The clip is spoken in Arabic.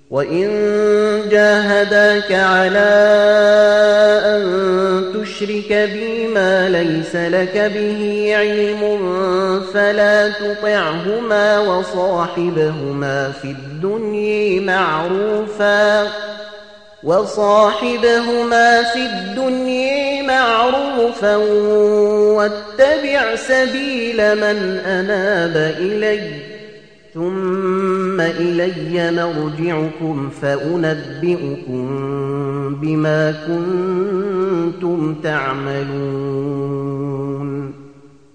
وإن جاهداك على أن تشرك بي ما ليس لك به علم فلا تطعهما وصاحبهما في الدنيا معروفا واتبع سبيل من أناب إلي ثم إلي مرجعكم فأنبئكم بما كنتم تعملون